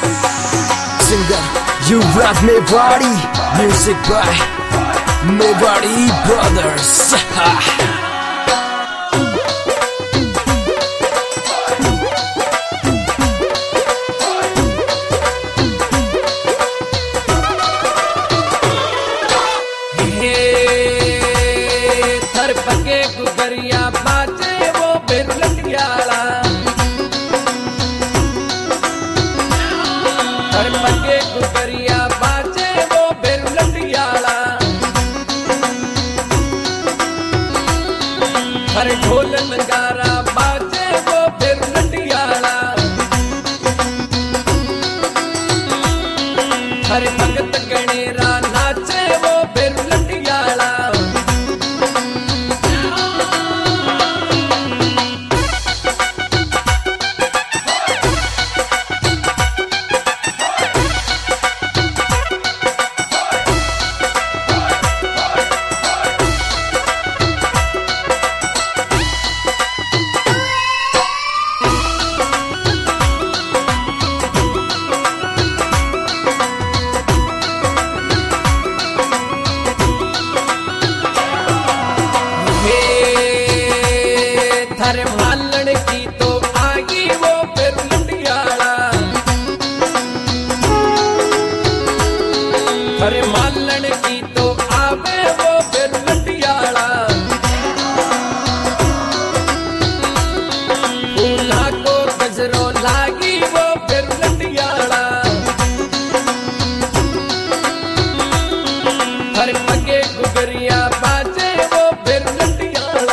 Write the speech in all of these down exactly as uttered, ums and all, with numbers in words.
Singer, you rock Mewari. Music by Mewari Brothers. थर पके गुगरिया बाजे वो बिरलटियाला, थर पके गुगरिया बाजे वो बिरलटियाला, थर ढोल नगारा बाजे वो बिरलटियाला, थर भगत गणेरा नाचे वो बिरलटियाला। थर मालन की तो आगी वो बिरलटियाला, थर मालन की तो आवे वो बिरलटियाला, फूला को गजरो लागी वो बिरलटियाला, थर पगे गुगरिया बाजे वो बिरलटियाला।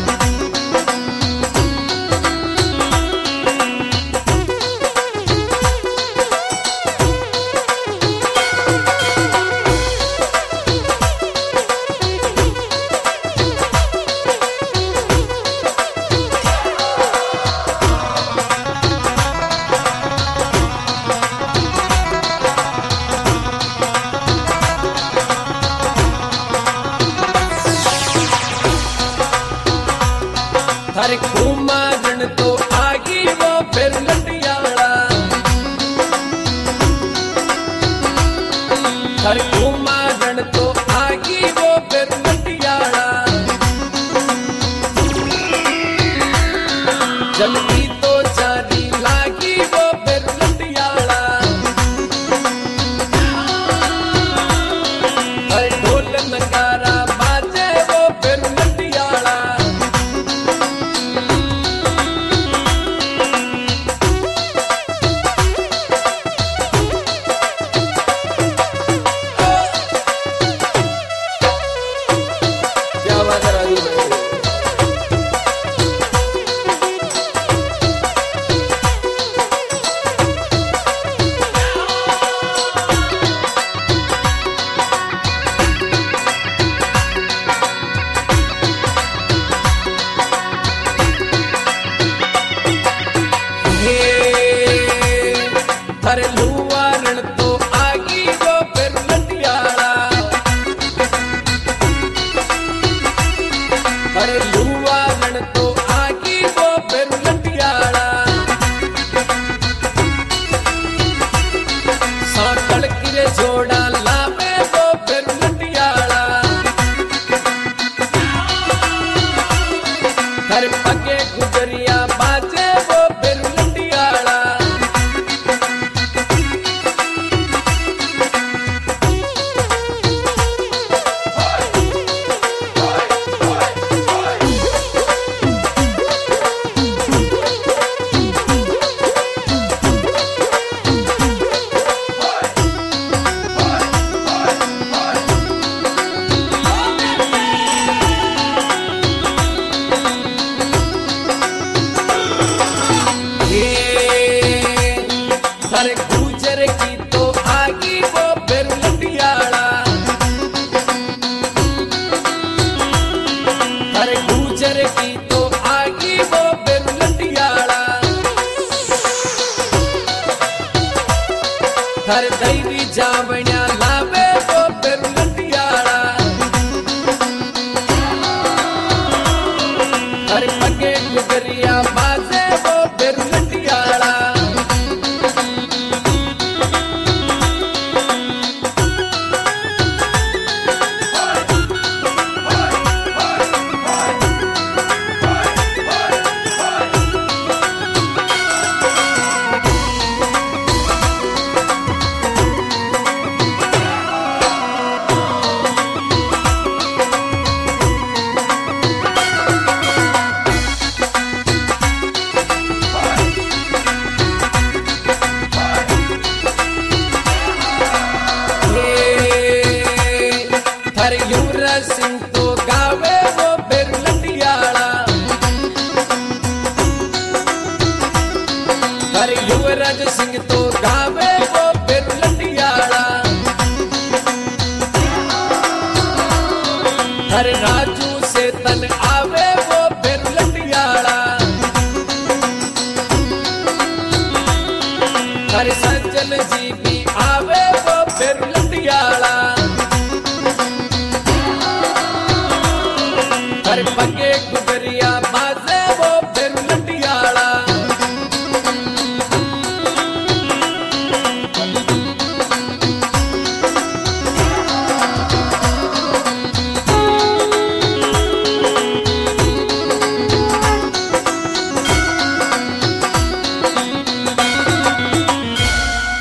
थर घुमारण तो आगी वो बिरलटियाला, थर घुमारण तो आगी वो बिरलटियाला, जल्दी तो जारी लागी वो बिरलटियाला, थर ढोल नगारा बाजे वो बिरलटियाला। थर लुवारण तो आगी वो बिरलटियाला, थर लुवारण तो आगी वो बिरलटियाला, साकड़ किरे जोड़ा लावे वो बिरलटियाला, थर पगे गुजरिया बाजे वो बिरलटियाला। थर गुजर की तो आगी वो बिरलटियाला, थर गुजर की तो आगी वो बिरलटियाला, थर दैवी जावण्या लावे वो बिरलटियाला, थर पगे गुगरिया बाजे वो बिरलटियाला। युवराज सिंह तो गावे वो फिर लंडियाड़ा। हर राजू से तन आवे वो फिर लंडियाड़ा। हर सज्जन जी भी आवे वो फिर